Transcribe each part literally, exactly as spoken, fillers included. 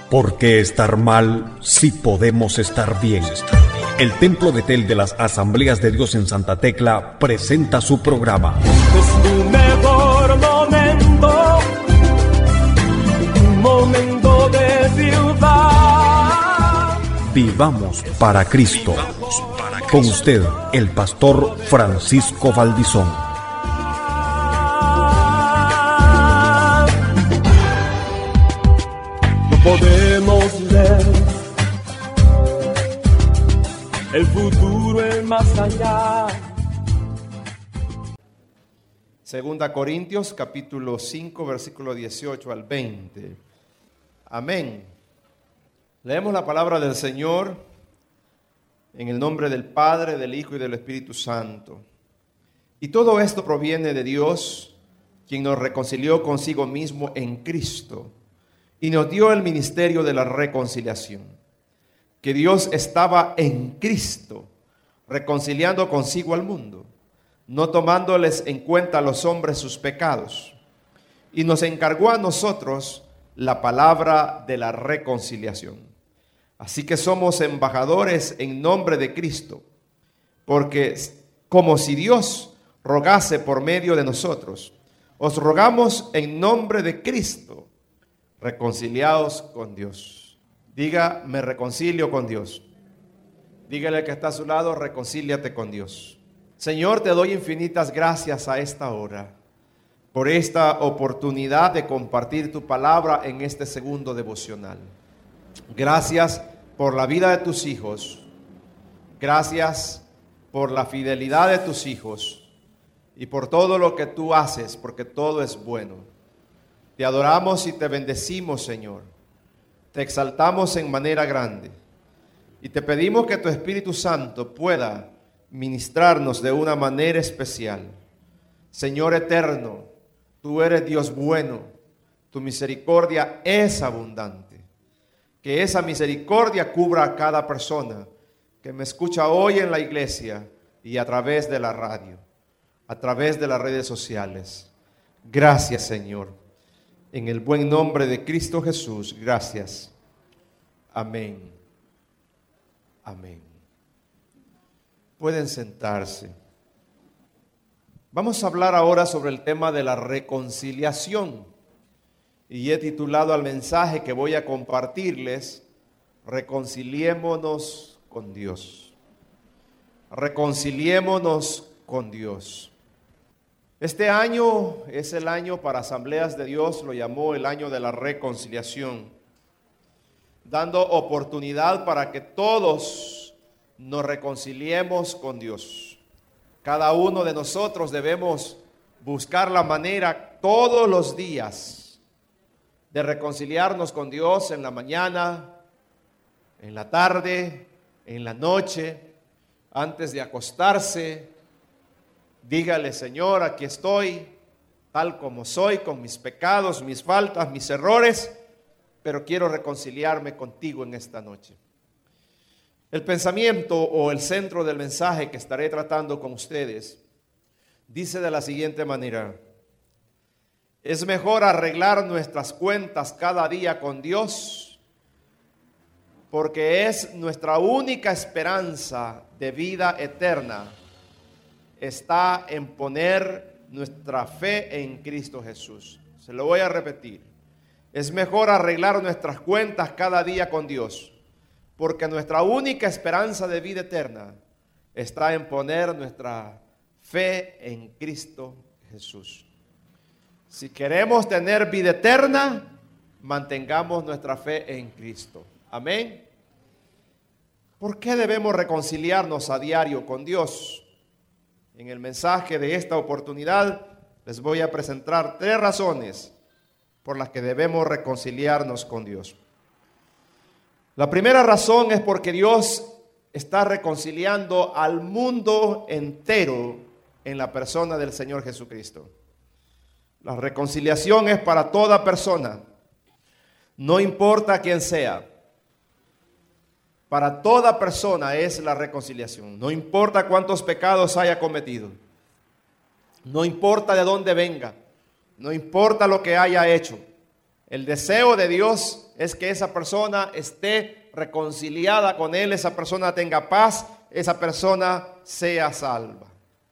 ¿Por qué estar mal si podemos estar bien? El Templo de Tel de las Asambleas de Dios en Santa Tecla presenta su programa. Es tu mejor momento, un momento de ciudad. Vivamos para Cristo. Con usted, el pastor Francisco Valdizón. No podemos ver el futuro es más allá. Segunda Corintios capítulo cinco versículo dieciocho al veinte. Amén. Leemos la palabra del Señor en el nombre del Padre, del Hijo y del Espíritu Santo. Y todo esto proviene de Dios, quien nos reconcilió consigo mismo en Cristo y nos dio el ministerio de la reconciliación. Que Dios estaba en Cristo, reconciliando consigo al mundo, no tomándoles en cuenta a los hombres sus pecados, y nos encargó a nosotros la palabra de la reconciliación. Así que somos embajadores en nombre de Cristo, porque como si Dios rogase por medio de nosotros, os rogamos en nombre de Cristo, reconciliaos con Dios. Diga, me reconcilio con Dios. Dígale al que está a su lado, reconcíliate con Dios. Señor, te doy infinitas gracias a esta hora por esta oportunidad de compartir tu palabra en este segundo devocional. Gracias por la vida de tus hijos. Gracias por la fidelidad de tus hijos y por todo lo que tú haces, porque todo es bueno. Te adoramos y te bendecimos, Señor. Te exaltamos en manera grande y te pedimos que tu Espíritu Santo pueda ministrarnos de una manera especial. Señor eterno, tú eres Dios bueno, tu misericordia es abundante. Que esa misericordia cubra a cada persona que me escucha hoy en la iglesia y a través de la radio, a través de las redes sociales. Gracias, Señor. En el buen nombre de Cristo Jesús, gracias. Amén. Amén. Pueden sentarse. Vamos a hablar ahora sobre el tema de la reconciliación. Y he titulado al mensaje que voy a compartirles, Reconciliémonos con Dios. Reconciliémonos con Dios. Este año es el año para Asambleas de Dios, lo llamó el año de la reconciliación, dando oportunidad para que todos nos reconciliemos con Dios. Cada uno de nosotros debemos buscar la manera todos los días de reconciliarnos con Dios en la mañana, en la tarde, en la noche, antes de acostarse. Dígale, Señor, aquí estoy, tal como soy, con mis pecados, mis faltas, mis errores, pero quiero reconciliarme contigo en esta noche. El pensamiento o el centro del mensaje que estaré tratando con ustedes dice de la siguiente manera: es mejor arreglar nuestras cuentas cada día con Dios, porque es nuestra única esperanza de vida eterna. Está en poner nuestra fe en Cristo Jesús. Se lo voy a repetir. Es mejor arreglar nuestras cuentas cada día con Dios, porque nuestra única esperanza de vida eterna está en poner nuestra fe en Cristo Jesús. Si queremos tener vida eterna, mantengamos nuestra fe en Cristo. Amén. ¿Por qué debemos reconciliarnos a diario con Dios? En el mensaje de esta oportunidad les voy a presentar tres razones por las que debemos reconciliarnos con Dios. La primera razón es porque Dios está reconciliando al mundo entero en la persona del Señor Jesucristo. La reconciliación es para toda persona, no importa quién sea. Para toda persona es la reconciliación. No importa cuántos pecados haya cometido. No importa de dónde venga. No importa lo que haya hecho. El deseo de Dios es que esa persona esté reconciliada con Él, esa persona tenga paz, esa persona sea salva.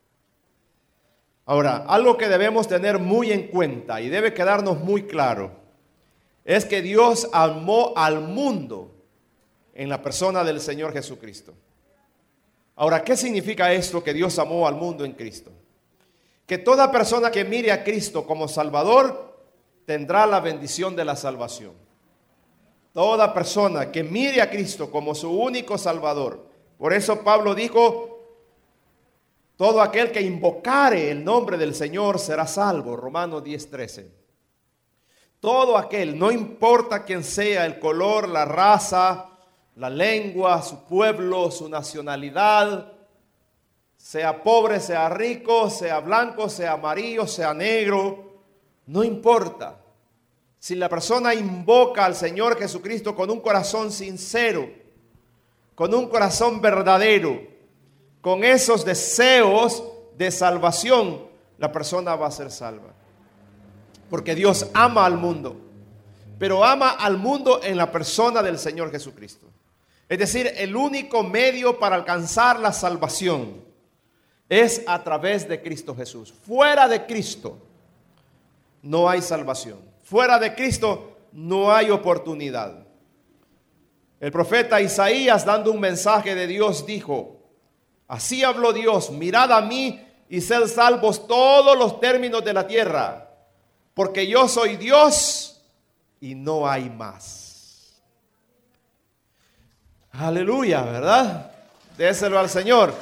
Ahora, algo que debemos tener muy en cuenta y debe quedarnos muy claro, es que Dios amó al mundo en la persona del Señor Jesucristo. Ahora, ¿qué significa esto que Dios amó al mundo en Cristo? Que toda persona que mire a Cristo como Salvador tendrá la bendición de la salvación. Toda persona que mire a Cristo como su único Salvador. Por eso Pablo dijo, todo aquel que invocare el nombre del Señor será salvo. Romanos diez, trece. Todo aquel, no importa quién sea, el color, la raza, la lengua, su pueblo, su nacionalidad, sea pobre, sea rico, sea blanco, sea amarillo, sea negro, no importa. Si la persona invoca al Señor Jesucristo con un corazón sincero, con un corazón verdadero, con esos deseos de salvación, la persona va a ser salva. Porque Dios ama al mundo, pero ama al mundo en la persona del Señor Jesucristo. Es decir, el único medio para alcanzar la salvación es a través de Cristo Jesús. Fuera de Cristo no hay salvación. Fuera de Cristo no hay oportunidad. El profeta Isaías, dando un mensaje de Dios, dijo: así habló Dios, mirad a mí y sed salvos todos los términos de la tierra, porque yo soy Dios y no hay más. Aleluya, ¿verdad? Déselo al Señor.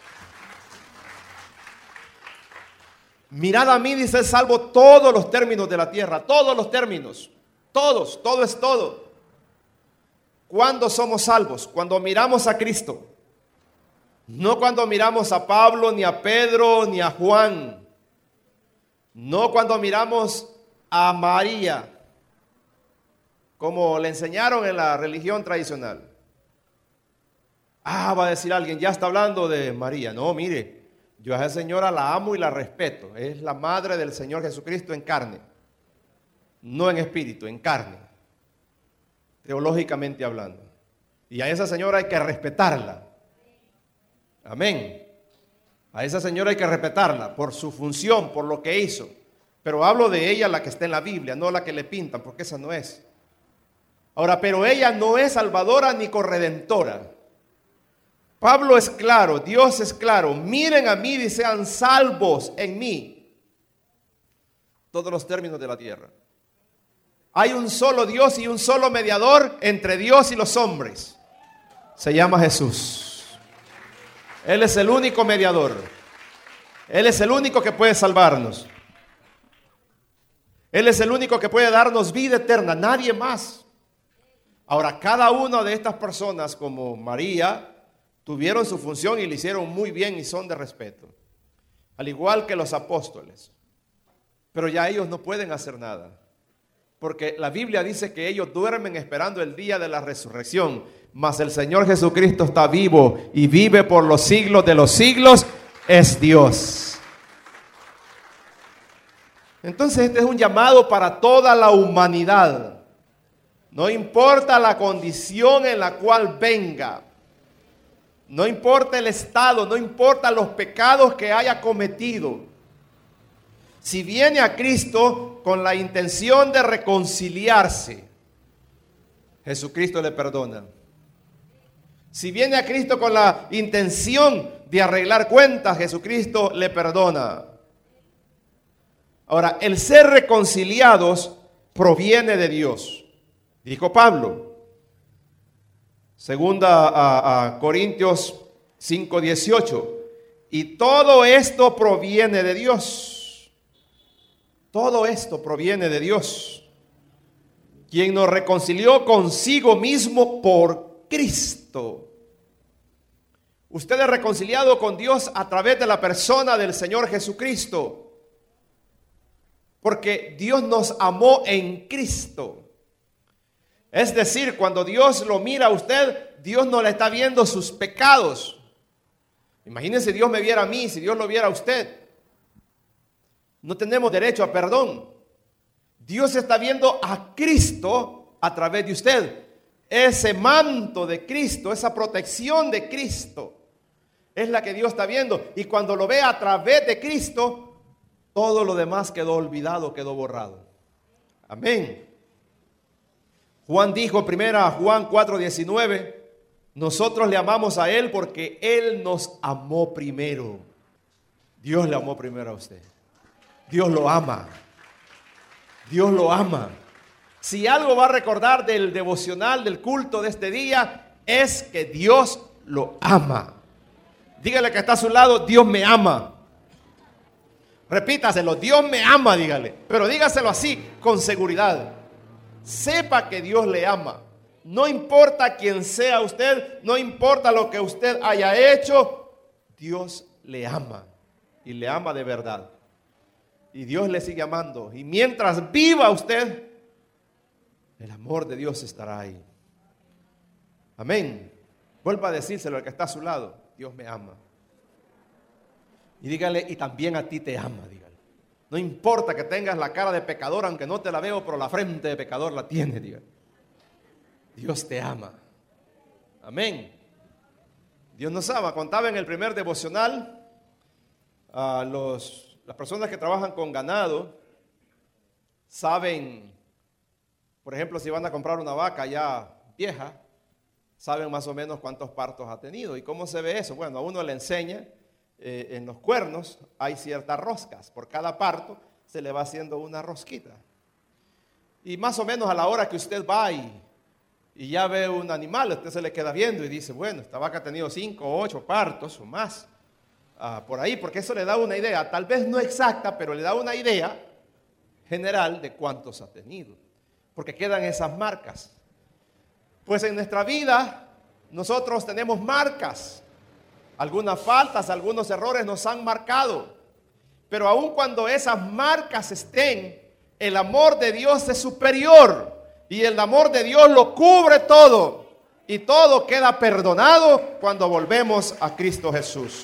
Mirad a mí, dice, salvo todos los términos de la tierra, todos los términos, todos, todo es todo. ¿Cuándo somos salvos? Cuando miramos a Cristo. No cuando miramos a Pablo, ni a Pedro, ni a Juan. No cuando miramos a María, como le enseñaron en la religión tradicional. Ah, va a decir alguien, ya está hablando de María. No, mire, yo a esa señora la amo y la respeto. Es la madre del Señor Jesucristo en carne. No en espíritu, en carne. Teológicamente hablando. Y a esa señora hay que respetarla. Amén. A esa señora hay que respetarla por su función, por lo que hizo. Pero hablo de ella, la que está en la Biblia, no la que le pintan, porque esa no es. Ahora, pero ella no es salvadora ni corredentora. Pablo es claro, Dios es claro. Miren a mí y sean salvos en mí. Todos los términos de la tierra. Hay un solo Dios y un solo mediador entre Dios y los hombres. Se llama Jesús. Él es el único mediador. Él es el único que puede salvarnos. Él es el único que puede darnos vida eterna, nadie más. Ahora, cada una de estas personas, como María, tuvieron su función y le hicieron muy bien y son de respeto. Al igual que los apóstoles. Pero ya ellos no pueden hacer nada. Porque la Biblia dice que ellos duermen esperando el día de la resurrección. Mas el Señor Jesucristo está vivo y vive por los siglos de los siglos. Es Dios. Entonces este es un llamado para toda la humanidad. No importa la condición en la cual venga. No importa el estado, no importa los pecados que haya cometido. Si viene a Cristo con la intención de reconciliarse, Jesucristo le perdona. Si viene a Cristo con la intención de arreglar cuentas, Jesucristo le perdona. Ahora, el ser reconciliados proviene de Dios. Dijo Pablo, segunda a, a Corintios cinco dieciocho, y todo esto proviene de Dios. Todo esto proviene de Dios, quien nos reconcilió consigo mismo por Cristo. Usted es reconciliado con Dios a través de la persona del Señor Jesucristo. Porque Dios nos amó en Cristo. Es decir, cuando Dios lo mira a usted, Dios no le está viendo sus pecados. Imagínense si Dios me viera a mí, si Dios lo viera a usted. No tenemos derecho a perdón. Dios está viendo a Cristo a través de usted. Ese manto de Cristo, esa protección de Cristo, es la que Dios está viendo. Y cuando lo ve a través de Cristo, todo lo demás quedó olvidado, quedó borrado. Amén. Juan dijo, primera Juan cuatro diecinueve, nosotros le amamos a Él porque Él nos amó primero. Dios le amó primero a usted. Dios lo ama. Dios lo ama. Si algo va a recordar del devocional, del culto de este día, es que Dios lo ama. Dígale que está a su lado, Dios me ama. Repítaselo, Dios me ama, dígale. Pero dígaselo así, con seguridad. Sepa que Dios le ama. No importa quién sea usted, no importa lo que usted haya hecho, Dios le ama. Y le ama de verdad. Y Dios le sigue amando. Y mientras viva usted, el amor de Dios estará ahí. Amén. Vuelva a decírselo al que está a su lado. Dios me ama. Y dígale, y también a ti te ama, dígale. No importa que tengas la cara de pecador, aunque no te la veo, pero la frente de pecador la tiene, dígale. Dios te ama. Amén. Dios nos ama. Contaba en el primer devocional a los, las personas que trabajan con ganado, saben, por ejemplo, si van a comprar una vaca ya vieja, saben más o menos cuántos partos ha tenido. ¿Y cómo se ve eso? Bueno, a uno le enseña, eh, en los cuernos hay ciertas roscas. Por cada parto se le va haciendo una rosquita. Y más o menos a la hora que usted va y, y ya ve un animal, usted se le queda viendo y dice, bueno, esta vaca ha tenido cinco o ocho partos o más. Ah, por ahí, porque eso le da una idea, tal vez no exacta, pero le da una idea general de cuántos ha tenido. Porque quedan esas marcas. Pues en nuestra vida nosotros tenemos marcas. Algunas faltas, algunos errores nos han marcado. Pero aun cuando esas marcas estén, el amor de Dios es superior. Y el amor de Dios lo cubre todo. Y todo queda perdonado cuando volvemos a Cristo Jesús.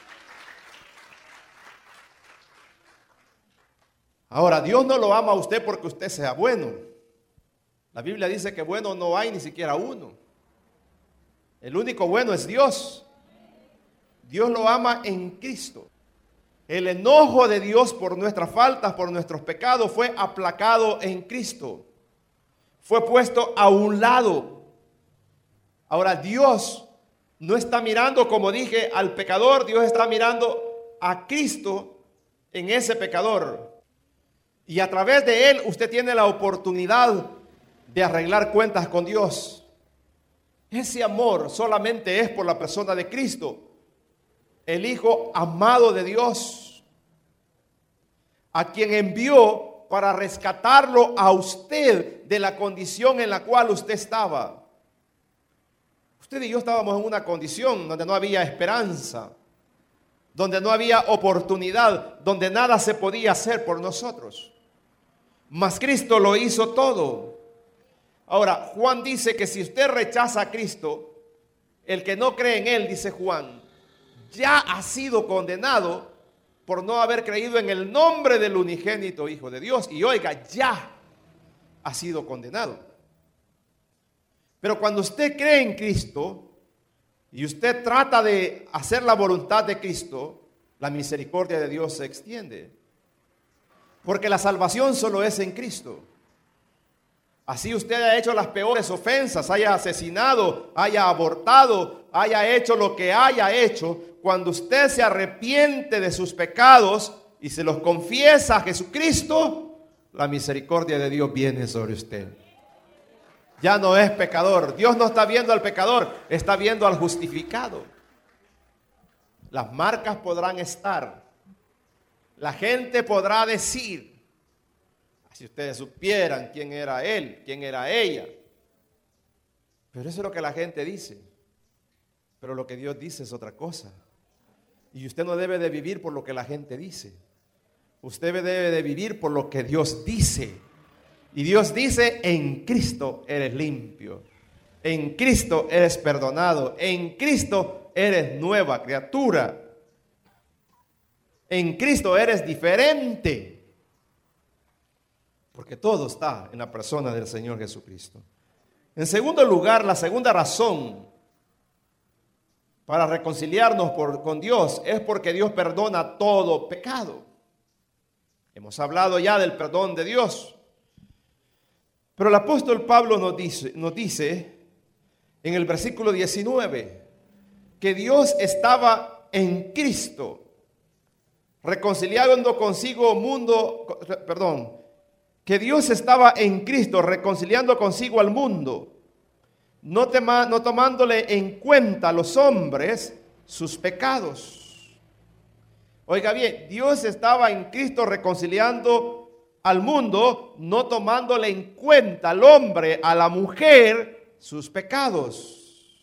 Ahora, Dios no lo ama a usted porque usted sea bueno. La Biblia dice que bueno no hay ni siquiera uno. El único bueno es Dios. Dios lo ama en Cristo. El enojo de Dios por nuestras faltas, por nuestros pecados, fue aplacado en Cristo. Fue puesto a un lado. Ahora, Dios no está mirando, como dije, al pecador. Dios está mirando a Cristo en ese pecador. Y a través de él usted tiene la oportunidad de arreglar cuentas con Dios. Ese amor solamente es por la persona de Cristo, el Hijo amado de Dios, a quien envió para rescatarlo a usted de la condición en la cual usted estaba. Usted y yo estábamos en una condición donde no había esperanza, donde no había oportunidad, donde nada se podía hacer por nosotros. Mas Cristo lo hizo todo. Ahora, Juan dice que si usted rechaza a Cristo, el que no cree en Él, dice Juan, ya ha sido condenado por no haber creído en el nombre del unigénito Hijo de Dios. Y oiga, ya ha sido condenado. Pero cuando usted cree en Cristo y usted trata de hacer la voluntad de Cristo, la misericordia de Dios se extiende. Porque la salvación solo es en Cristo. Así usted haya hecho las peores ofensas, haya asesinado, haya abortado, haya hecho lo que haya hecho, cuando usted se arrepiente de sus pecados y se los confiesa a Jesucristo, la misericordia de Dios viene sobre usted. Ya no es pecador. Dios no está viendo al pecador, está viendo al justificado. Las marcas podrán estar. La gente podrá decir, si ustedes supieran quién era él, quién era ella. Pero eso es lo que la gente dice. Pero lo que Dios dice es otra cosa. Y usted no debe de vivir por lo que la gente dice. Usted debe de vivir por lo que Dios dice. Y Dios dice, en Cristo eres limpio. En Cristo eres perdonado. En Cristo eres nueva criatura. En Cristo eres diferente. Porque todo está en la persona del Señor Jesucristo. En segundo lugar, la segunda razón para reconciliarnos por, con Dios es porque Dios perdona todo pecado. Hemos hablado ya del perdón de Dios. Pero el apóstol Pablo nos dice, nos dice en el versículo diecinueve que Dios estaba en Cristo, reconciliando consigo mundo, perdón, que Dios estaba en Cristo, reconciliando consigo al mundo, no, tema, no tomándole en cuenta a los hombres sus pecados. Oiga bien, Dios estaba en Cristo reconciliando al mundo, no tomándole en cuenta al hombre, a la mujer, sus pecados.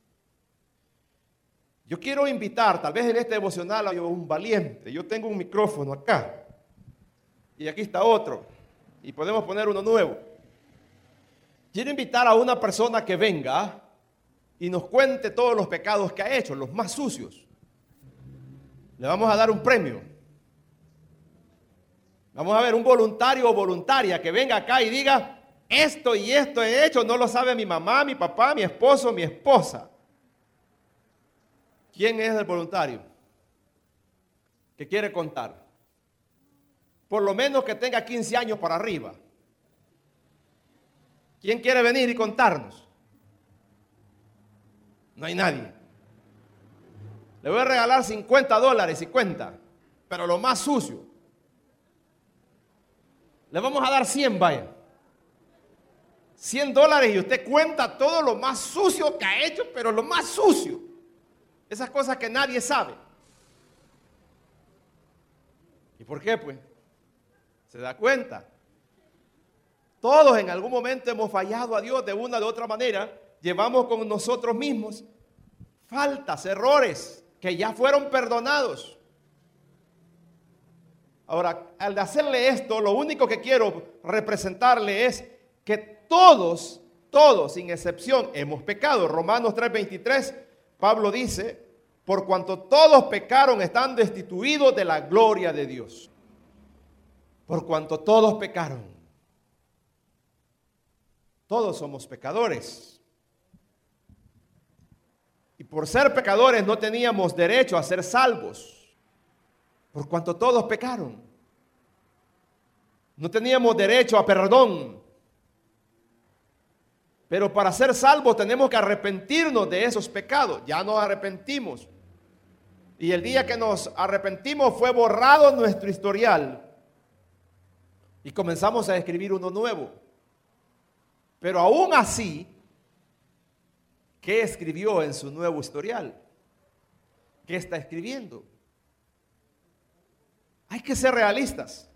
Yo quiero invitar, tal vez en este devocional hay un valiente. Yo tengo un micrófono acá y aquí está otro y podemos poner uno nuevo. Quiero invitar a una persona que venga y nos cuente todos los pecados que ha hecho, los más sucios. Le vamos a dar un premio. Vamos a ver un voluntario o voluntaria que venga acá y diga, esto y esto he hecho, no lo sabe mi mamá, mi papá, mi esposo, mi esposa. ¿Quién es el voluntario que quiere contar? Por lo menos que tenga quince años para arriba. ¿Quién quiere venir y contarnos? No hay nadie. Le voy a regalar cincuenta dólares y cuenta, pero lo más sucio. Le vamos a dar cien, vaya. cien dólares y usted cuenta todo lo más sucio que ha hecho, pero lo más sucio. Esas cosas que nadie sabe. ¿Y por qué, pues? ¿Se da cuenta? Todos en algún momento hemos fallado a Dios de una u otra manera. Llevamos con nosotros mismos faltas, errores que ya fueron perdonados. Ahora, al hacerle esto, lo único que quiero representarle es que todos, todos, sin excepción, hemos pecado. Romanos tres veintitrés, Pablo dice, por cuanto todos pecaron, están destituidos de la gloria de Dios. Por cuanto todos pecaron. Todos somos pecadores. Y por ser pecadores no teníamos derecho a ser salvos. Por cuanto todos pecaron. No teníamos derecho a perdón. Pero para ser salvos tenemos que arrepentirnos de esos pecados. Ya nos arrepentimos. Y el día que nos arrepentimos fue borrado nuestro historial. Y comenzamos a escribir uno nuevo. Pero aún así, ¿qué escribió en su nuevo historial? ¿Qué está escribiendo? Hay que ser realistas.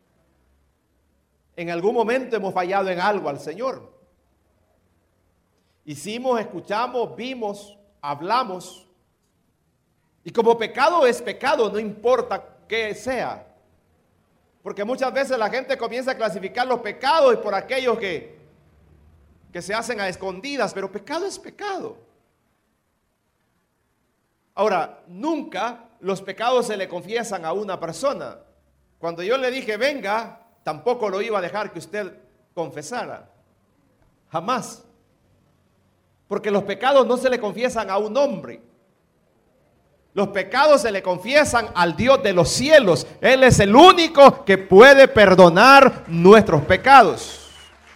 En algún momento hemos fallado en algo al Señor. Hicimos, escuchamos, vimos, hablamos. Y como pecado es pecado, no importa qué sea. Porque muchas veces la gente comienza a clasificar los pecados y por aquellos que, que se hacen a escondidas, pero pecado es pecado. Ahora, nunca los pecados se le confiesan a una persona. Cuando yo le dije venga, tampoco lo iba a dejar que usted confesara. Jamás. Porque los pecados no se le confiesan a un hombre. Los pecados se le confiesan al Dios de los cielos. Él es el único que puede perdonar nuestros pecados.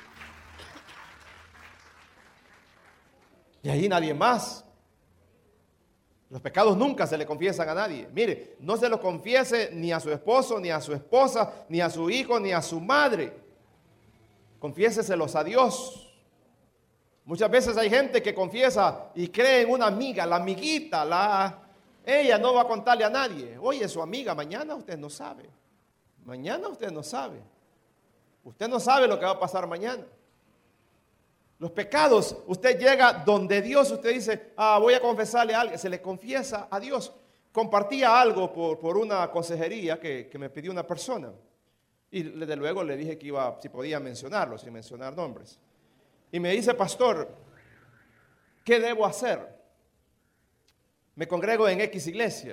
Y ahí nadie más. Los pecados nunca se le confiesan a nadie. Mire, no se los confiese ni a su esposo, ni a su esposa, ni a su hijo, ni a su madre. Confiéseselos a Dios. Muchas veces hay gente que confiesa y cree en una amiga, la amiguita, la... ella no va a contarle a nadie. Oye, su amiga, mañana usted no sabe. Mañana usted no sabe. Usted no sabe lo que va a pasar mañana. Los pecados, usted llega donde Dios, usted dice, ah, voy a confesarle a alguien, se le confiesa a Dios. Compartía algo por, por una consejería que, que me pidió una persona. Y desde luego le dije que iba, si podía mencionarlo, sin mencionar nombres. Y me dice, pastor, ¿qué debo hacer? Me congrego en X iglesia.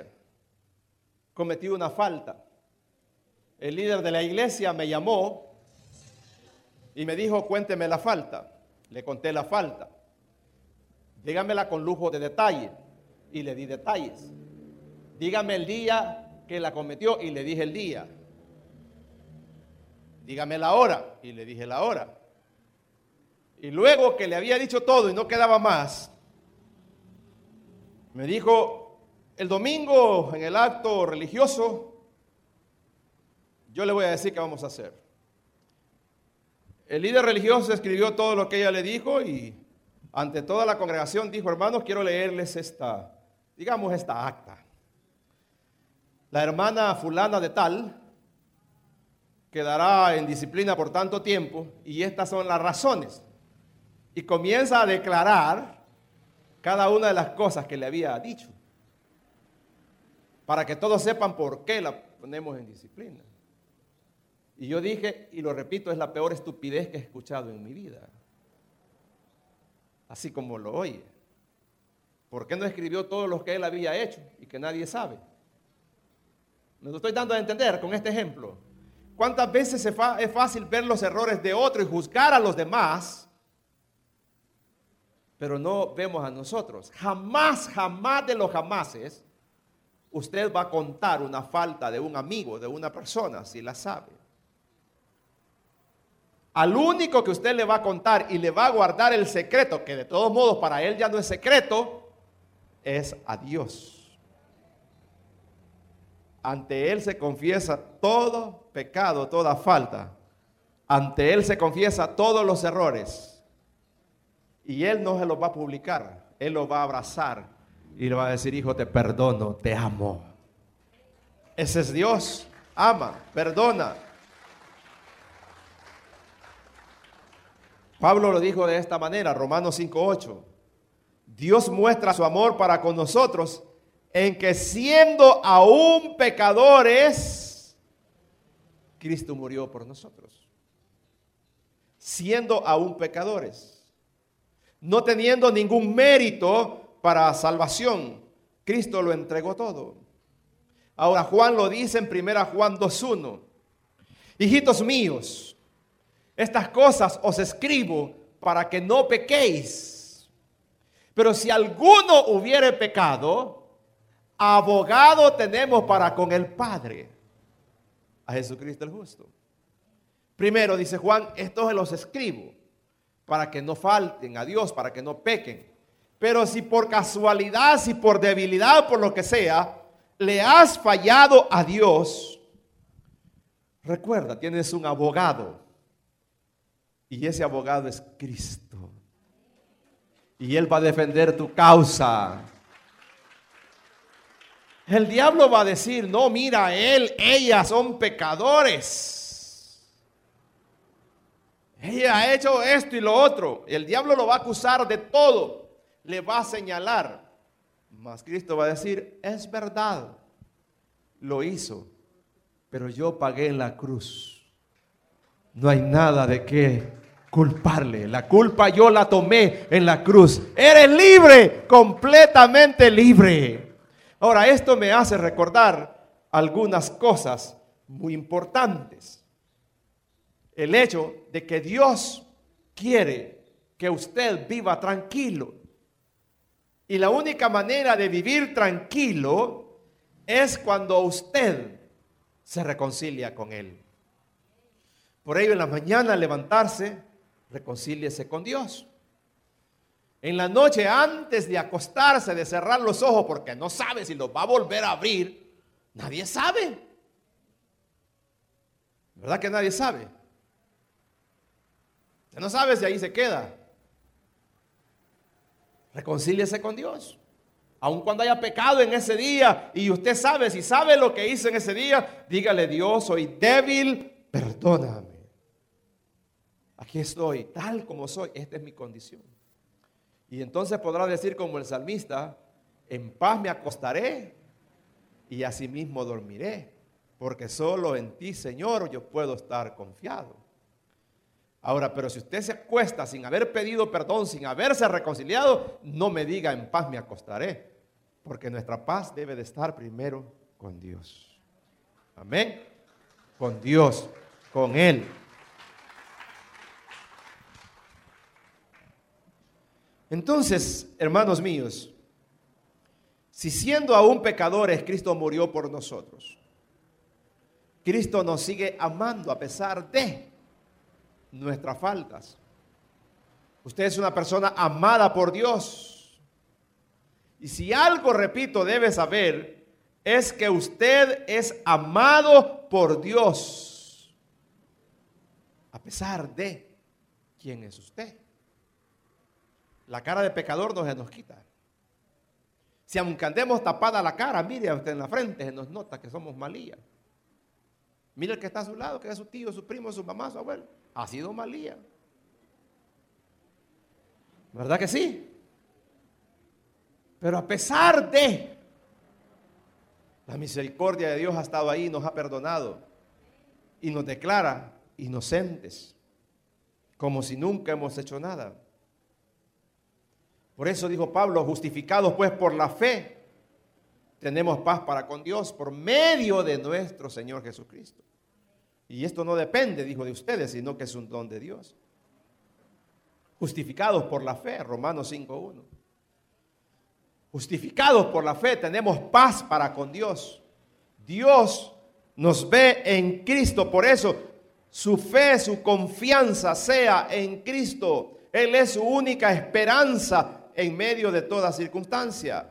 Cometí una falta. El líder de la iglesia me llamó Y me dijo, cuénteme la falta. Le conté la falta. Dígamela con lujo de detalle. Y le di detalles. Dígame el día que la cometió y le dije el día. Dígame la hora y le dije la hora. Y luego que le había dicho todo y no quedaba más, me dijo, el domingo en el acto religioso, yo le voy a decir qué vamos a hacer. El líder religioso escribió todo lo que ella le dijo y ante toda la congregación dijo, hermanos, quiero leerles esta, digamos, esta acta. La hermana fulana de tal quedará en disciplina por tanto tiempo y estas son las razones. Y comienza a declarar cada una de las cosas que le había dicho, para que todos sepan por qué la ponemos en disciplina. Y yo dije, y lo repito, es la peor estupidez que he escuchado en mi vida. Así como lo oye. ¿Por qué no escribió todo lo que él había hecho y que nadie sabe? Me lo estoy dando a entender con este ejemplo. ¿Cuántas veces es fácil ver los errores de otro y juzgar a los demás, pero no vemos a nosotros? Jamás, jamás de los jamases, usted va a contar una falta de un amigo, de una persona, si la sabe. Al único que usted le va a contar y le va a guardar el secreto, que de todos modos para él ya no es secreto, es a Dios. Ante él se confiesa todo pecado, toda falta. Ante él se confiesa todos los errores. Y él no se los va a publicar, él los va a abrazar y le va a decir, hijo, te perdono, te amo. Ese es Dios, ama, perdona. Pablo lo dijo de esta manera, Romanos cinco ocho. Dios muestra su amor para con nosotros en que siendo aún pecadores, Cristo murió por nosotros. Siendo aún pecadores. No teniendo ningún mérito para salvación, Cristo lo entregó todo. Ahora Juan lo dice en primera Juan dos uno. Hijitos míos, estas cosas os escribo para que no pequéis. Pero si alguno hubiere pecado, abogado tenemos para con el Padre, a Jesucristo el justo. Primero dice Juan, esto se los escribo para que no falten a Dios, para que no pequen. Pero si por casualidad, si por debilidad, por lo que sea, le has fallado a Dios, recuerda, tienes un abogado. Y ese abogado es Cristo. Y Él va a defender tu causa. El diablo va a decir, no, mira, él, ella son pecadores. Ella ha hecho esto y lo otro. El diablo lo va a acusar de todo. Le va a señalar. Mas Cristo va a decir, es verdad, lo hizo. Pero yo pagué en la cruz. No hay nada de qué culparle. La culpa yo la tomé en la cruz. Eres libre, completamente libre. Ahora, esto me hace recordar algunas cosas muy importantes. El hecho de que Dios quiere que usted viva tranquilo. Y la única manera de vivir tranquilo es cuando usted se reconcilia con Él. Por ello, en la mañana al levantarse, reconcíliese con Dios. En la noche, antes de acostarse, de cerrar los ojos, porque no sabe si los va a volver a abrir, nadie sabe. ¿Verdad que nadie sabe? Usted no sabe si ahí se queda. Reconcíliese con Dios. Aun cuando haya pecado en ese día y usted sabe, si sabe lo que hizo en ese día, dígale, Dios, soy débil, perdóname. Aquí estoy, tal como soy, esta es mi condición. Y entonces podrá decir como el salmista, en paz me acostaré y asimismo dormiré, porque solo en ti, Señor, yo puedo estar confiado. Ahora, pero si usted se acuesta sin haber pedido perdón, sin haberse reconciliado, no me diga en paz me acostaré, porque nuestra paz debe de estar primero con Dios. Amén. Con Dios, con Él. Entonces, hermanos míos, si siendo aún pecadores, Cristo murió por nosotros, Cristo nos sigue amando a pesar de nuestras faltas. Usted es una persona amada por Dios. Y si algo, repito, debe saber, es que usted es amado por Dios, a pesar de quién es usted. La cara de pecador no se nos quita. Si aunque andemos tapada la cara, mire usted en la frente, se nos nota que somos malía. Mire el que está a su lado, que es su tío, su primo, su mamá, su abuelo. Ha sido malía. ¿Verdad que sí? Pero a pesar de, la misericordia de Dios ha estado ahí, nos ha perdonado y nos declara inocentes, como si nunca hemos hecho nada. Por eso dijo Pablo, justificados pues por la fe, tenemos paz para con Dios por medio de nuestro Señor Jesucristo. Y esto no depende, dijo, de ustedes, sino que es un don de Dios. Justificados por la fe, Romanos cinco uno. Justificados por la fe, tenemos paz para con Dios. Dios nos ve en Cristo, por eso su fe, su confianza sea en Cristo. Él es su única esperanza en medio de toda circunstancia.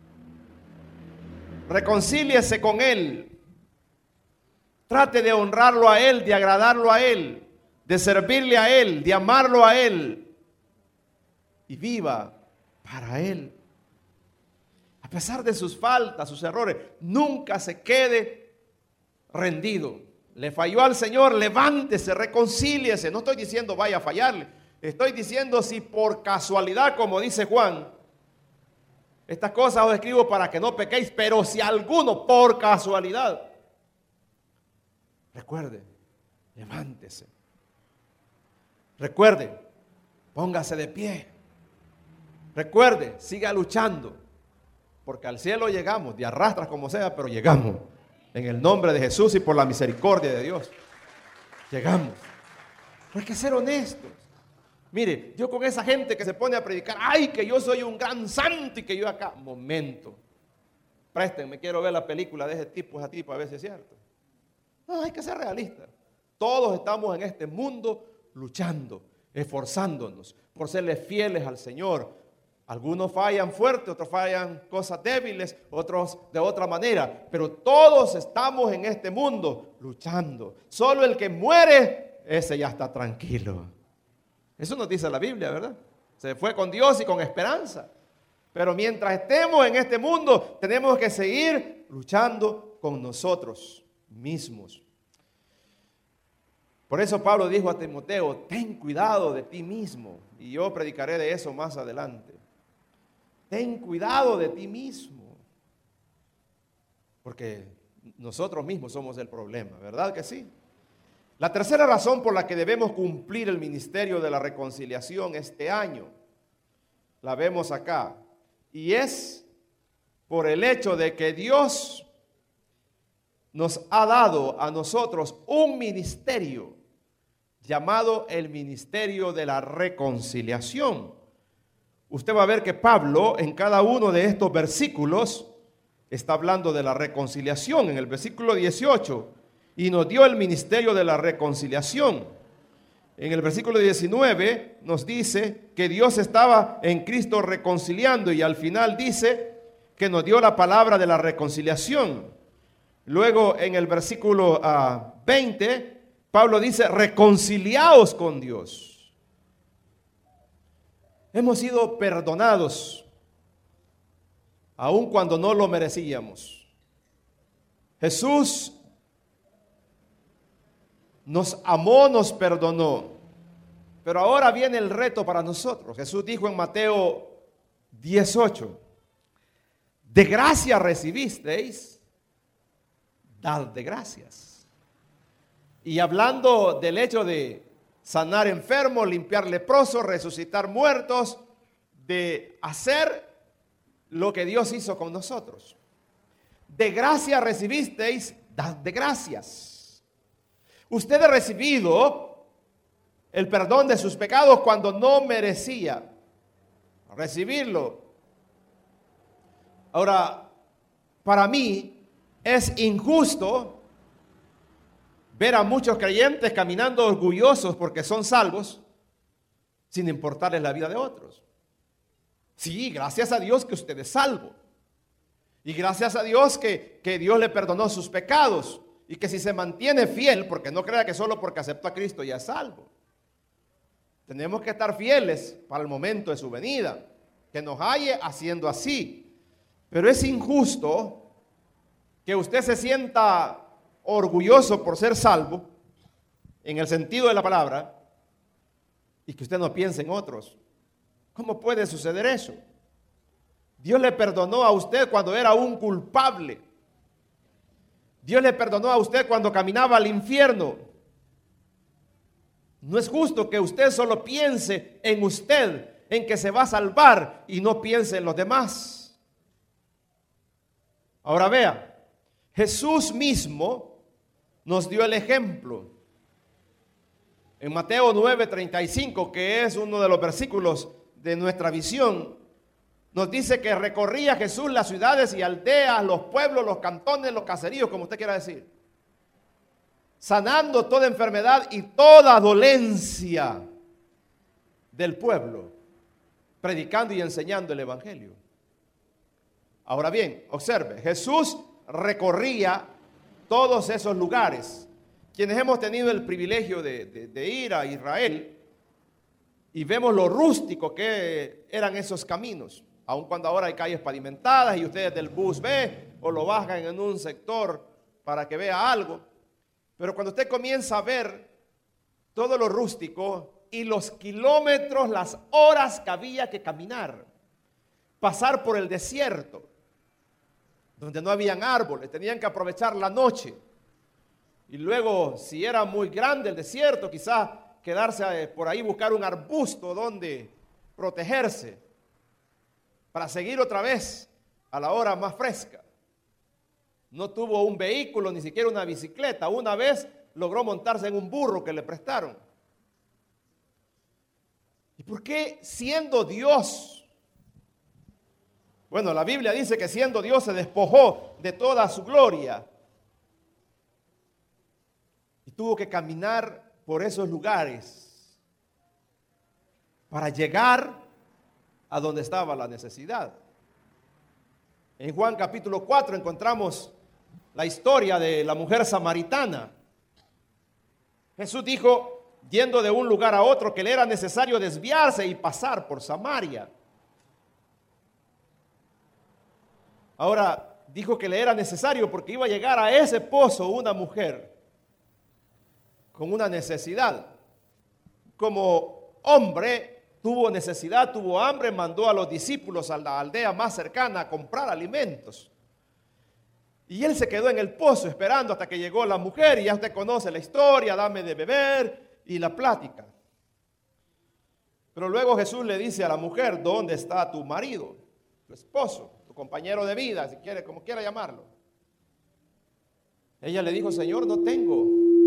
Reconcíliese con Él. Trate de honrarlo a Él, de agradarlo a Él, de servirle a Él, de amarlo a Él. Y viva para Él. A pesar de sus faltas, sus errores, nunca se quede rendido. Le falló al Señor, levántese, reconcíliese. No estoy diciendo vaya a fallarle. Estoy diciendo si por casualidad, como dice Juan, estas cosas os escribo para que no pequéis, pero si alguno por casualidad, recuerde, levántese. Recuerde, póngase de pie. Recuerde, siga luchando, porque al cielo llegamos, de arrastras como sea, pero llegamos. En el nombre de Jesús y por la misericordia de Dios, llegamos. Pero hay que ser honestos. Mire, yo con esa gente que se pone a predicar, ay, que yo soy un gran santo y que yo acá, momento, préstenme, quiero ver la película de ese tipo, ese tipo, a ver si es cierto. No, hay que ser realistas. Todos estamos en este mundo luchando, esforzándonos por serles fieles al Señor. Algunos fallan fuerte, otros fallan cosas débiles, otros de otra manera, pero todos estamos en este mundo luchando. Solo el que muere, ese ya está tranquilo. Eso nos dice la Biblia, ¿verdad? Se fue con Dios y con esperanza. Pero mientras estemos en este mundo, tenemos que seguir luchando con nosotros mismos. Por eso Pablo dijo a Timoteo, ten cuidado de ti mismo. Y yo predicaré de eso más adelante. Ten cuidado de ti mismo. Porque nosotros mismos somos el problema, ¿verdad que sí? La tercera razón por la que debemos cumplir el ministerio de la reconciliación este año, la vemos acá, y es por el hecho de que Dios nos ha dado a nosotros un ministerio llamado el ministerio de la reconciliación. Usted va a ver que Pablo en cada uno de estos versículos está hablando de la reconciliación. En el versículo dieciocho, y nos dio el ministerio de la reconciliación. En el versículo diecinueve nos dice que Dios estaba en Cristo reconciliando, y al final dice que nos dio la palabra de la reconciliación. Luego en el versículo uh, veinte, Pablo dice, reconciliaos con Dios. Hemos sido perdonados, aun cuando no lo merecíamos. Jesús nos amó, nos perdonó. Pero ahora viene el reto para nosotros. Jesús dijo en Mateo dieciocho, de gracia recibisteis, dad de gracias. Y hablando del hecho de sanar enfermos, limpiar leprosos, resucitar muertos, de hacer lo que Dios hizo con nosotros. De gracia recibisteis, dad de gracias. Usted ha recibido el perdón de sus pecados cuando no merecía. recibirlo. Ahora, para mí es injusto ver a muchos creyentes caminando orgullosos porque son salvos, sin importarles la vida de otros. Sí, gracias a Dios que usted es salvo. Y gracias a Dios que, que Dios le perdonó sus pecados. Y que si se mantiene fiel, porque no crea que solo porque aceptó a Cristo ya es salvo. Tenemos que estar fieles para el momento de su venida. Que nos halle haciendo así. Pero es injusto que usted se sienta orgulloso por ser salvo, en el sentido de la palabra, y que usted no piense en otros. ¿Cómo puede suceder eso? Dios le perdonó a usted cuando era un culpable. Dios le perdonó a usted cuando caminaba al infierno. No es justo que usted solo piense en usted, en que se va a salvar y no piense en los demás. Ahora vea, Jesús mismo nos dio el ejemplo. En Mateo nueve treinta y cinco, que es uno de los versículos de nuestra visión, nos dice que recorría Jesús las ciudades y aldeas, los pueblos, los cantones, los caseríos, como usted quiera decir, sanando toda enfermedad y toda dolencia del pueblo, predicando y enseñando el evangelio. Ahora bien, observe, Jesús recorría todos esos lugares. Quienes hemos tenido el privilegio de, de, de ir a Israel y vemos lo rústico que eran esos caminos, aun cuando ahora hay calles pavimentadas y ustedes del bus ve o lo bajan en un sector para que vea algo. Pero cuando usted comienza a ver todo lo rústico y los kilómetros, las horas que había que caminar, pasar por el desierto, donde no habían árboles, tenían que aprovechar la noche. Y luego, si era muy grande el desierto, quizás quedarse por ahí, buscar un arbusto donde protegerse, para seguir otra vez a la hora más fresca. No tuvo un vehículo, ni siquiera una bicicleta. Una vez logró montarse en un burro que le prestaron. ¿Y por qué siendo Dios? Bueno, la Biblia dice que siendo Dios se despojó de toda su gloria y tuvo que caminar por esos lugares para llegar a donde estaba la necesidad. En Juan capítulo cuatro encontramos la historia de la mujer samaritana. Jesús dijo, yendo de un lugar a otro, que le era necesario desviarse y pasar por Samaria. Ahora, dijo que le era necesario porque iba a llegar a ese pozo una mujer con una necesidad. Como hombre, tuvo necesidad, tuvo hambre, mandó a los discípulos a la aldea más cercana a comprar alimentos. Y él se quedó en el pozo esperando hasta que llegó la mujer, y ya usted conoce la historia, dame de beber y la plática. Pero luego Jesús le dice a la mujer, ¿dónde está tu marido, tu esposo, tu compañero de vida, si quiere, como quiera llamarlo? Ella le dijo, Señor, no tengo.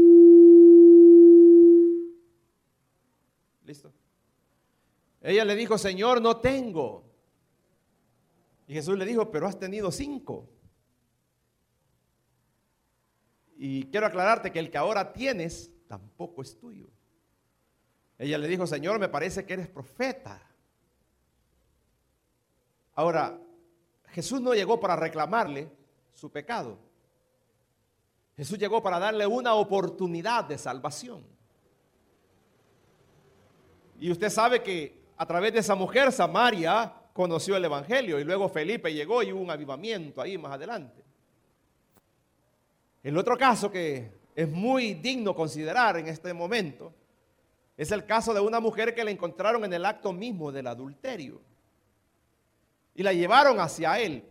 ¿Listo? Ella le dijo, Señor, no tengo. Y Jesús le dijo, pero has tenido cinco. Y quiero aclararte que el que ahora tienes tampoco es tuyo. Ella le dijo, Señor, me parece que eres profeta. Ahora, Jesús no llegó para reclamarle su pecado. Jesús llegó para darle una oportunidad de salvación. Y usted sabe que a través de esa mujer, Samaria conoció el evangelio, y luego Felipe llegó y hubo un avivamiento ahí más adelante. El otro caso que es muy digno considerar en este momento es el caso de una mujer que la encontraron en el acto mismo del adulterio y la llevaron hacia él,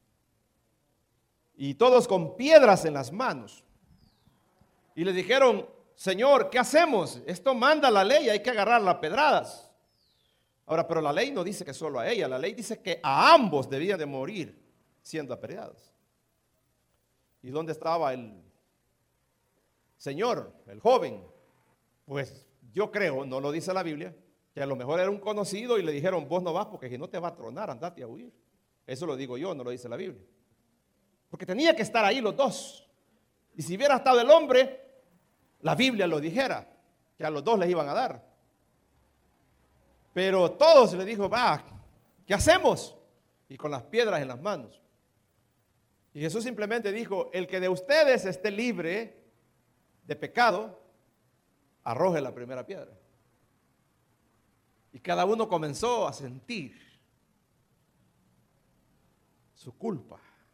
y todos con piedras en las manos, y le dijeron, Señor, ¿qué hacemos? Esto manda la ley, hay que agarrarla a pedradas. Ahora, pero la ley no dice que solo a ella, la ley dice que a ambos debían de morir siendo apedreados. ¿Y dónde estaba el señor, el joven? Pues yo creo, no lo dice la Biblia, Que a lo mejor era un conocido y le dijeron, vos no vas porque si no te va a tronar, andate a huir. Eso lo digo yo, no lo dice la Biblia. Porque tenía que estar ahí los dos. Y si hubiera estado el hombre, la Biblia lo dijera, que a los dos les iban a dar. Pero todos le dijo, va, ¿qué hacemos? Y con las piedras en las manos. Y Jesús simplemente dijo, el que de ustedes esté libre de pecado, arroje la primera piedra. Y cada uno comenzó a sentir su culpa.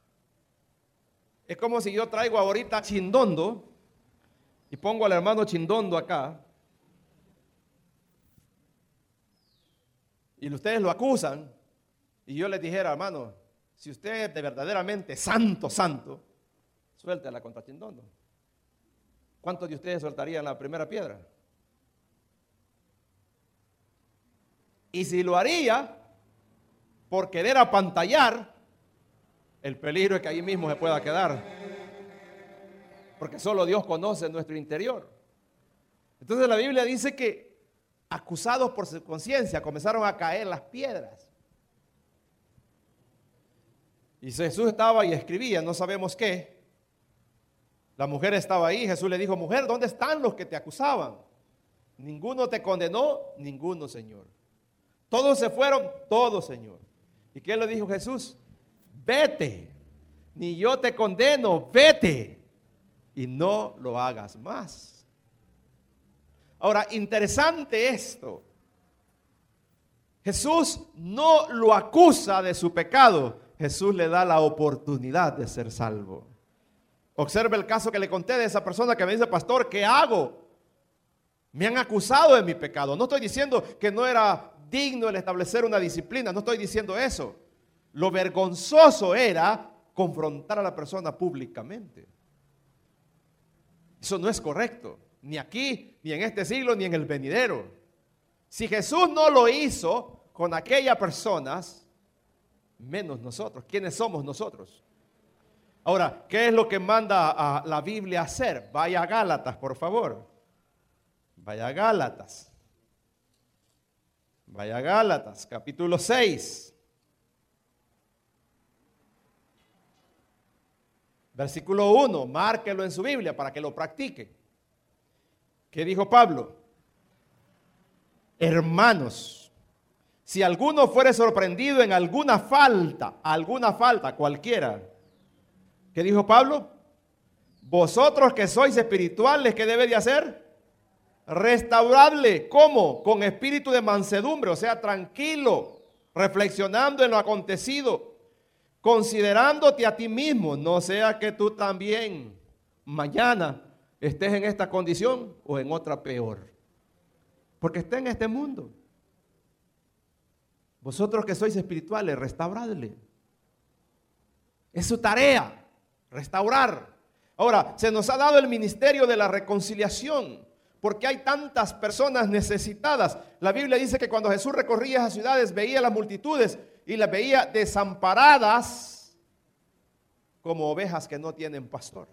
Es como si yo traigo ahorita Chindondo y pongo al hermano Chindondo acá y ustedes lo acusan y yo les dijera, hermano, si usted es de verdaderamente santo, santo, suéltela contra Chindondo. ¿Cuántos de ustedes soltarían la primera piedra? Y si lo haría por querer apantallar, el peligro es que ahí mismo se pueda quedar. Porque solo Dios conoce nuestro interior. Entonces la Biblia dice que acusados por su conciencia comenzaron a caer las piedras. Y Jesús estaba y escribía, no sabemos qué. La mujer estaba ahí, Jesús le dijo, mujer, ¿dónde están los que te acusaban? Ninguno te condenó, ninguno, Señor. Todos se fueron, todos, Señor. ¿Y qué le dijo Jesús? Vete, ni yo te condeno, vete y no lo hagas más. Ahora, interesante esto. Jesús no lo acusa de su pecado, Jesús le da la oportunidad de ser salvo. Observe el caso que le conté de esa persona que me dice, pastor, ¿qué hago? Me han acusado de mi pecado. No estoy diciendo que no era digno el establecer una disciplina, no estoy diciendo eso. Lo vergonzoso era confrontar a la persona públicamente. Eso no es correcto, ni aquí, ni en este siglo, ni en el venidero. Si Jesús no lo hizo con aquellas personas, menos nosotros. ¿Quiénes somos nosotros? Ahora, ¿qué es lo que manda a la Biblia a hacer? Vaya a Gálatas, por favor. Vaya a Gálatas. Vaya a Gálatas, capítulo seis. Versículo uno, márquelo en su Biblia para que lo practique. ¿Qué dijo Pablo? Hermanos, si alguno fuere sorprendido en alguna falta, alguna falta cualquiera, ¿qué dijo Pablo? Vosotros que sois espirituales, ¿qué debe de hacer? Restaurarle. ¿Cómo? Con espíritu de mansedumbre, o sea, tranquilo, reflexionando en lo acontecido, considerándote a ti mismo, no sea que tú también mañana estés en esta condición o en otra peor, porque está en este mundo. Vosotros que sois espirituales, restauradle. Es su tarea, restaurar. Ahora, se nos ha dado el ministerio de la reconciliación, porque hay tantas personas necesitadas. La Biblia dice que cuando Jesús recorría esas ciudades, veía las multitudes y las veía desamparadas como ovejas que no tienen pastor.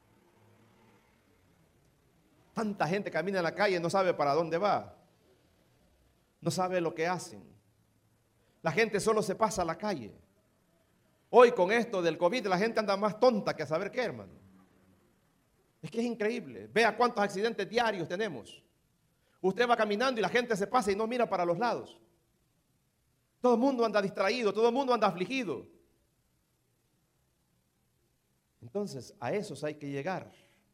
Tanta gente camina en la calle y no sabe para dónde va. No sabe lo que hacen. La gente solo se pasa a la calle. Hoy con esto del COVID la gente anda más tonta que a saber qué, hermano. Es que es increíble. Vea cuántos accidentes diarios tenemos. Usted va caminando y la gente se pasa y no mira para los lados. Todo el mundo anda distraído, todo el mundo anda afligido. Entonces, a esos hay que llegar.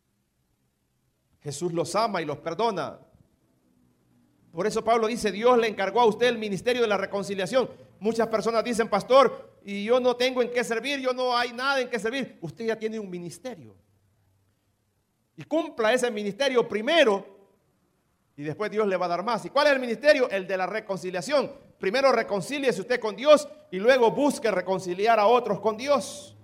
Jesús los ama y los perdona. Por eso Pablo dice, Dios le encargó a usted el ministerio de la reconciliación. Muchas personas dicen, pastor, y yo no tengo en qué servir, yo no hay nada en qué servir. Usted ya tiene un ministerio. Y cumpla ese ministerio primero y después Dios le va a dar más. ¿Y cuál es el ministerio? El de la reconciliación. Primero reconcíliese usted con Dios y luego busque reconciliar a otros con Dios.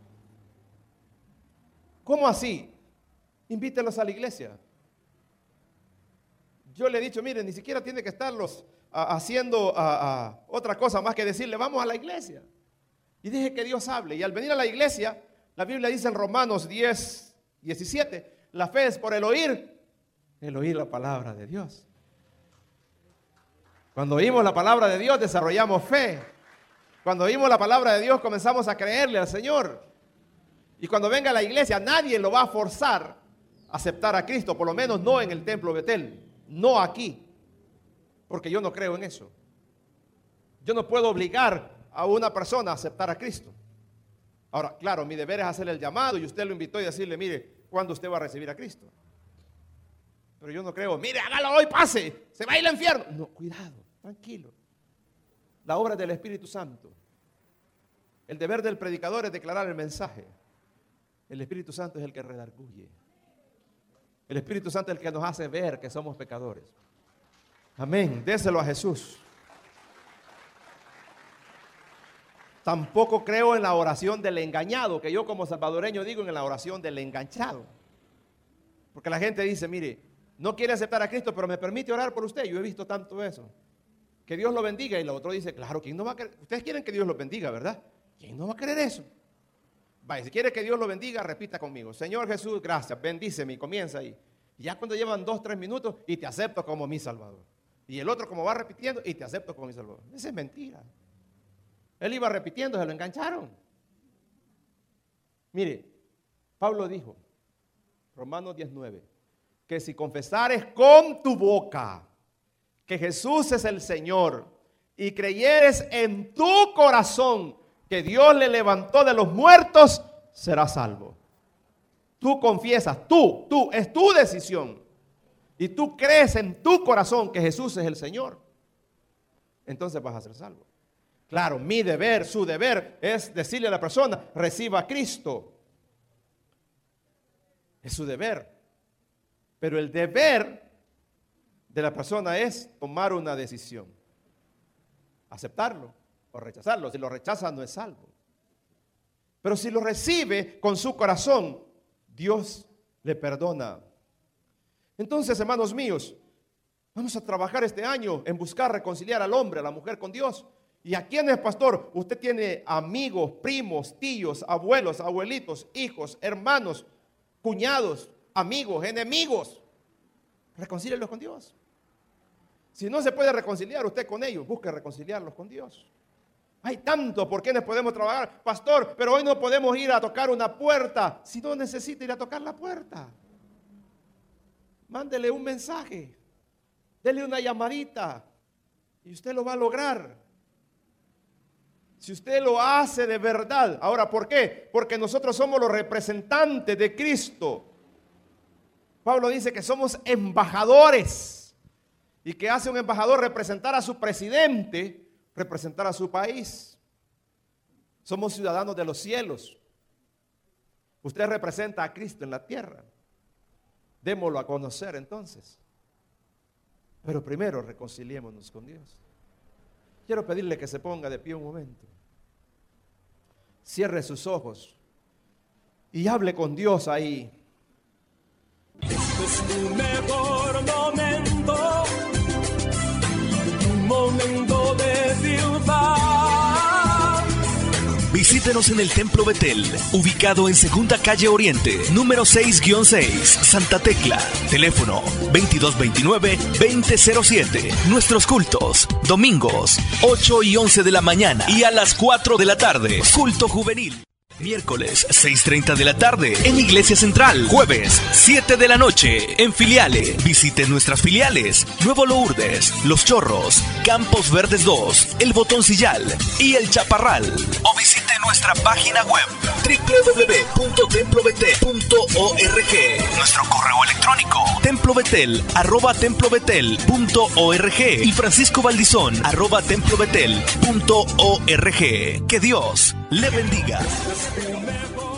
¿Cómo así? Invítelos a la iglesia. Yo le he dicho, miren, ni siquiera tiene que estarlos a, haciendo a, a, otra cosa más que decirle, vamos a la iglesia. Y deje que Dios hable. Y al venir a la iglesia, la Biblia dice en Romanos diez, diecisiete, la fe es por el oír, el oír la palabra de Dios. Cuando oímos la palabra de Dios, desarrollamos fe. Cuando oímos la palabra de Dios, comenzamos a creerle al Señor. Y cuando venga a la iglesia, nadie lo va a forzar a aceptar a Cristo, por lo menos no en el templo Betel, no aquí, porque yo no creo en eso. Yo no puedo obligar a una persona a aceptar a Cristo. Ahora, claro, mi deber es hacerle el llamado y usted lo invitó y decirle, mire, ¿cuándo usted va a recibir a Cristo? Pero yo no creo, mire, hágalo hoy, pase, se va a ir al infierno. No, cuidado, tranquilo. La obra del Espíritu Santo. El deber del predicador es declarar el mensaje. El Espíritu Santo es el que redarguye. El Espíritu Santo es el que nos hace ver que somos pecadores. Amén, déselo a Jesús. Tampoco creo en la oración del engañado, que yo como salvadoreño digo en la oración del enganchado. Porque la gente dice, mire, no quiere aceptar a Cristo, pero me permite orar por usted. Yo he visto tanto eso. Que Dios lo bendiga. Y el otro dice, claro, ¿quién no va a querer? Ustedes quieren que Dios los bendiga, ¿verdad? ¿Quién no va a querer eso? Vaya, si quiere que Dios lo bendiga, repita conmigo. Señor Jesús, gracias, bendíceme. Y comienza ahí. Y ya cuando llevan dos, tres minutos, y te acepto como mi Salvador. Y el otro como va repitiendo, y te acepto como mi Salvador. Esa es mentira. Él iba repitiendo, se lo engancharon. Mire, Pablo dijo, Romanos diecinueve, que si confesares con tu boca que Jesús es el Señor y creyeres en tu corazón que Dios le levantó de los muertos, serás salvo. Tú confiesas, tú, tú, es tu decisión. Y tú crees en tu corazón que Jesús es el Señor. Entonces vas a ser salvo. Claro, mi deber, su deber es decirle a la persona, reciba a Cristo. Es su deber. Pero el deber de la persona es tomar una decisión. Aceptarlo o rechazarlo. Si lo rechaza no es salvo. Pero si lo recibe con su corazón, Dios le perdona. Entonces, hermanos míos, vamos a trabajar este año en buscar reconciliar al hombre, a la mujer con Dios. ¿Y a quién es, pastor? Usted tiene amigos, primos, tíos, abuelos, abuelitos, hijos, hermanos, cuñados, amigos, enemigos. Reconcílielos con Dios. Si no se puede reconciliar usted con ellos, busque reconciliarlos con Dios. Hay tanto por quienes podemos trabajar. Pastor, pero hoy no podemos ir a tocar una puerta. Si no necesita ir a tocar la puerta, mándele un mensaje, dele una llamadita y usted lo va a lograr. Si usted lo hace de verdad. Ahora, ¿por qué? Porque nosotros somos los representantes de Cristo. Pablo dice que somos embajadores. ¿Y qué hace un embajador? Representar a su presidente, representar a su país. Somos ciudadanos de los cielos. Usted representa a Cristo en la tierra. Démoslo a conocer entonces. Pero primero reconciliémonos con Dios. Quiero pedirle que se ponga de pie un momento. Cierre sus ojos y hable con Dios ahí. Este es tu mejor momento, un momento de triunfar. Visítenos en el Templo Betel, ubicado en Segunda Calle Oriente, número seis guión seis, Santa Tecla. Teléfono veintidós veintinueve veinte cero siete. Nuestros cultos, domingos, ocho y once de la mañana y a las cuatro de la tarde. Culto juvenil. Miércoles, seis treinta de la tarde, en Iglesia Central. Jueves, siete de la noche, en Filiales. Visite nuestras filiales: Nuevo Lourdes, Los Chorros, Campos Verdes dos, El Botoncillal y El Chaparral. O visite nuestra página web doble u doble u doble u punto templo betel punto org. Nuestro correo electrónico templobetel arroba templobetel punto org y Francisco Valdizón arroba templobetel punto org. Que Dios le bendiga. Este es tu mejor